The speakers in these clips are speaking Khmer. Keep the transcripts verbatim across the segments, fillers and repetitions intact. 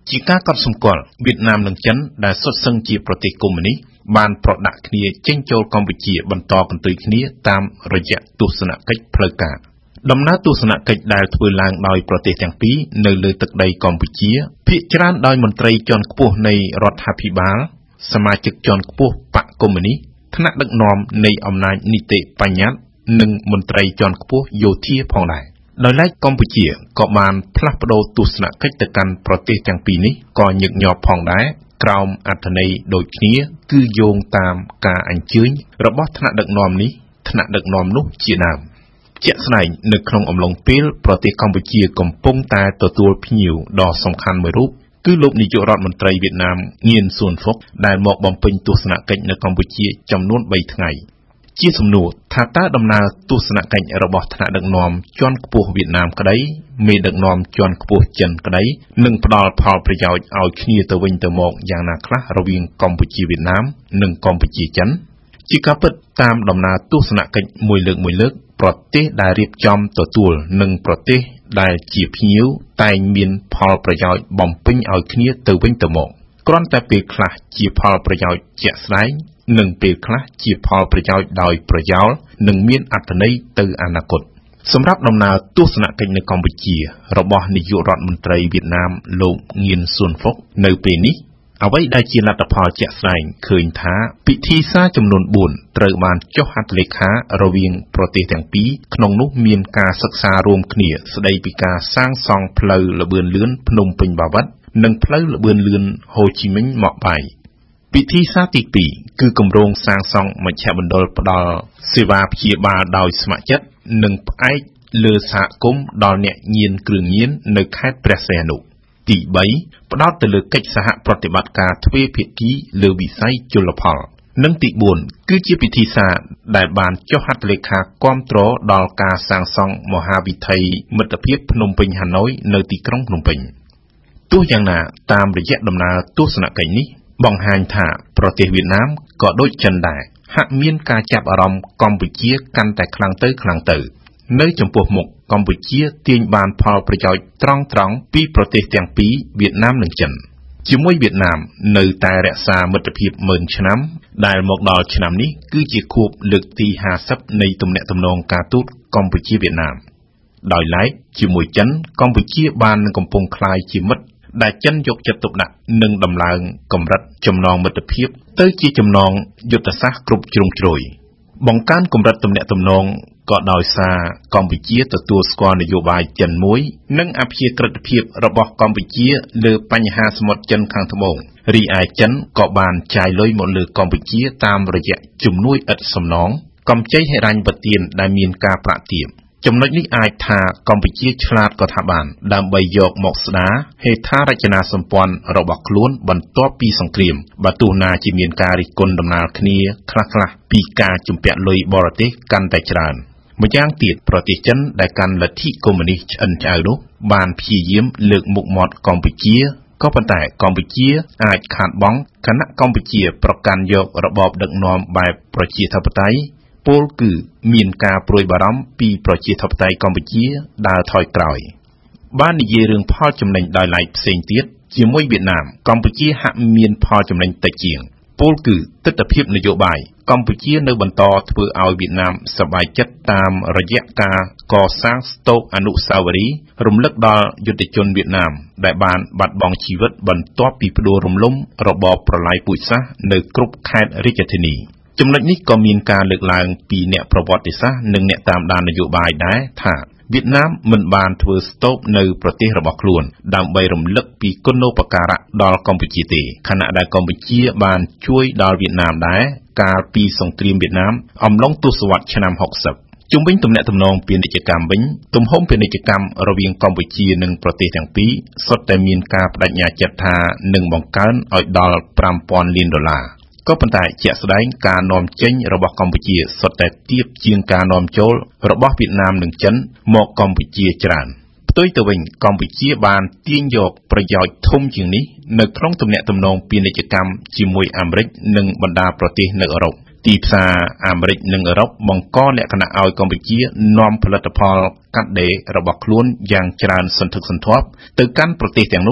ជាការកត់សម្គាល់វៀតណាមនិងចិនដែលសុទ្ធសឹងជាប្រទេសកុម្មុយនីសបានប្រដាក់គ្នាចេញចូលកម្ពុជាបន្តកន្ទុយគ្នាតាមរយៈទស្សនកិច្ចផ្លូវការដំណើរទស្សនកិច្ចដែលធ្វើឡើងដោយប្រទេសទាំងពីរនៅលើទឹកដីកម្ពុជាភាគច្រើនដោយមន្ត្រីជាន់ខ្ពស់នៃរដ្ឋាភិបាលសមាជិកជាន់ខ្ពស់បកកុម្មុយនីសថ្នាក់ដឹកនាំនៃអំណាចនីតិបញ្ញត្តិនិងមន្ត្រីជាន់ខ្ពស់យោធាផងដែរដោយឡែកកម្ពុជាក៏បានផ្លាស់ប្ដូរទស្សនកិច្ចទៅកាន់ប្រទេសទាំងពីរនេះក៏ញឹកញាប់ផងដែរក្រោមអត្ថន័យដូចគ្នាគឺយោងតាមការអញ្ជើញរបស់ថ្នាក់ដឹកនាំនេះថ្នាក់ដឹកនាំនោះជាដើមជាក់ស្ដែងនៅក្នុងអំឡុងពេលប្រទេសកម្ពុជាកំពុងតែទទួលភ្ញៀវដ៏សំខាន់មួយរូបគឺលោកនាយករដ្ឋមន្ត្រីវៀតណាមងៀនស៊ុនហ្វុកដែលមកបំពេញទស្សនកិច្ចនៅកម្ពុជាចំនួនបីថ្ងៃជាសំណួរថាតើដំណើរទស្សនកិច្ចរបស់ថ្នាក់ដឹកនាំជាន់ខ្ពស់វៀតណាមក្តីមេដឹកនាំជាន់ខ្ពស់ចិនក្តីនឹងផ្ដល់ផលប្រយោជន៍ឲ្យគ្នាទៅវិញទៅមកយ៉ាងណាខ្លះរវាងកម្ពុជាវៀតណាមនិងកម្ពុជាចិនជាការពិតតាមដំណើរទស្សនកិច្ចមួយលើកមួយលើកប្រទេសដែលរៀបចំទទួលនិងប្រទេសដែលជាភ្ញៀវតែងមានផលប្រយោជន៍បំពេញឲ្យគ្នាទៅវិញទៅមកគ្រាន់តែពេលខ្លះជាផលប្រយោជន៍ជាក់ស្ដែងនិងពេលខ្លះជាផលប្រយោជន៍ដោយប្រយោលនិងមានអត្ថន័យទៅអនាគតសម្រាប់ដំណើរទស្សនកិច្ចនៅកម្ពុជារបស់នាយករដ្ឋមន្ត្រីវៀតណាមលោកងៀនស៊ុនហ្វុកនៅពេលនេះអ្វីដែលជាលទ្ធផលជាក់ស្ដែងឃើញថាពិធីសារចំនួនបួនត្រូវបានចុះហត្ថលេខារវាងប្រទេសទាំងពីរក្នុងនោះមានការសិក្សារួមគ្នាស្ដីពីការសាងសង់ផ្លូវល្បឿនលឿនភ្នំពេញបាវិតនិងផ្លូវល្បឿនលឿនហូជីមិញម៉ុកបាយពិធីសារទីពីរគឺគម្រោងសាងសង់មជ្ឈមណ្ឌលផ្ដល់សេវាព្យាបាលដោយស្ម័គ្រចិត្តនិងផ្អែកលើសហគមន៍ដល់អ្នកញៀនគ្រឿងញៀននៅខេត្តព្រះសីហនុទីបីផ្ដោតទៅលើកិច្ចសហប្រតិបត្តិការទ្វេភាគីលើវិស័យជលផលនិងទីបួនគឺជាពិធីសារដែលបានចុះហត្ថលេខាគាំទ្រដល់ការសាងសង់មហាវិថីមិត្តភាពភ្នំពេញហាណូយនៅទីក្រុងភ្នំពេញទោះយ៉ាងណាតាមរយៈដំណើរទស្សនកិច្ចនេះបង្ហាញថាប្រទេសវៀតណាមក៏ដូចចិនដែរហាក់មានការចាប់អារម្មណ៍កម្ពុជាកាន់តែខ្លាំងទៅខ្លាំងទៅនៅចំពោះមុខកម្ពុជាទាញបានផលប្រយោជន៍ត្រង់ត្រង់ពីប្រទេសទាំងពីរវៀតណាមនិងចិនជាមួយវៀតណាមនៅតែរក្សាមិត្តភាពម៉ឺនឆ្នាំដែលមកដល់ឆ្នាំនេះគឺជាខួបលើកទីហាសិបនៃទំនាក់ទំនងការទូតកម្ពុជាវៀតណាមដោយឡែកជាមួយចិនកម្ពុជាបាននឹងកំពុងក្លាយជាមិត្តដែលចិនយកចិត្តទុកដាក់និងដំឡើងកម្រិតចំណងមិត្តភាពទៅជាចំណងយុទ្ធសាស្ត្រគ្រប់ជ្រុងជ្រោយបង្កើនកម្រិតទំនាក់ទំនងក៏ដោយសារកម្ពុជាទទួលស្គាល់នយោបាយចិនមួយនិងអព្យាក្រឹតភាពរបស់កម្ពុជាលើបញ្ហាសមុទ្រចិនខាងត្បូងរីឯចិនក៏បានចាយលុយមកលើកម្ពុជាតាមរយៈជំនួយឥតសំណងកម្ចីហិរញ្ញប្បទានដែលមានការប្រាក់ទាបចំណុចនេះអាចថាកម្ពុជាឆ្លាតក៏ថាបានដើម្បីយកមកស្ដារហេដ្ឋារចនាសម្ព័ន្ធរបស់ខ្លួនបន្ទាប់ពីសង្គ្រាមបើទោះណាជាមានការរិះគន់ដំណាលគ្នាខ្លះៗពីការជំពាក់លុយបរទេសកាន់តែច្រើនម្យ៉ាងទៀតប្រទេសចិនដែលកាន់លទ្ធិកុម្មុយនីសឆ្អិនឆ្អៅនោះបានព្យាយាមលើកមុខមាត់កម្ពុជាក៏ប៉ុន្តែកម្ពុជាអាចខាតបង់ខណៈកម្ពុជាប្រកាន់យករបបដឹកនាំបែបប្រជាធិបតេយ្យពលគឺមានការព្រួយបារម្ភពីប្រជាធិបតេយ្យកម្ពុជាដើរថយក្រោយបាននិយាយរឿងផលចំណេញដោយឡែកផ្សេងទៀតជាមួយវៀតណាមកម្ពុជាហាក់មានផលចំណេញតិចជាងពលគឺទិដ្ឋភាពនយោបាយកម្ពុជានៅបន្តធ្វើឲ្យវៀតណាមសប្បាយចិត្តតាមរយៈការកសាងស្ទូបអនុស្សាវរីយ៍រំលឹកដល់យុទ្ធជនវៀតណាមដែលបានបាត់បង់ជីវិតបន្ទាប់ពីផ្ដួលរំលំរបបប្រល័យពូជសាសន៍នៅគ្រប់ខេត្តរាជធានីចំណុចនេះក៏មានការលើកឡើងពីអ្នកប្រវត្តិសាស្ត្រនិងអ្នកតាមដាននយោបាយដែរថាវៀតណាមមិនបានធ្វើស្ទូបនៅប្រទេសរបស់ខ្លួនដើម្បីរំលឹកពីគុណូបការៈដល់កម្ពុជាទេខណៈដែលកម្ពុជាបានជួយដល់វៀតណាមដែរកាលពីសង្គ្រាមវៀតណាមអំឡុងទសវត្សរ៍ឆ្នាំហុកសិបជុំវិញទំនាក់ទំនងពាណិជ្ជកម្មវិញទំហំពាណិជ្ជកម្មរវាងកម្ពុជានិងប្រទេសទាំងពីរសុទ្ធតែមានការបដិញ្ញាចិត្តថានឹងបង្កើនឲ្យដល់ប្រាំពាន់លានដុល្លារក៏ប៉ុន្តែជាក់ស្ដែងការនាំចេញរបស់កម្ពុជាសុទ្ធតែទាបជាងការនាំចូលរបស់វៀតណាមនិងចិនមកកម្ពុជាច្រើនផ្ទុយទៅវិញកម្ពុជាបានទាញយកប្រយោជន៍ធំជាងនេះនៅក្នុងទំនាក់ទំនងពាណិជ្ជកម្មជាមួយអាមេរិកនិងបណ្ដាប្រទេសនៅអឺរ៉ុបទីផ្សារអាមេរិកនិងអឺរ៉ុបបង្កលក្ខណៈឲ្យកម្ពុជានាំផលិតផលកាត់ដេររបស់ខ្លួនយ៉ាងច្រើនសន្ធឹកសន្ធាប់ទៅកាន់ប្រទេសទាំងនោះ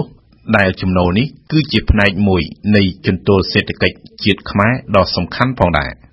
ដែលចំណូលនេះគឺជាផ្នែកមួយនៃជំទល់សេដ្ឋកិច្ចជាតិខ្មែរដ៏សំខាន់ផងដែរ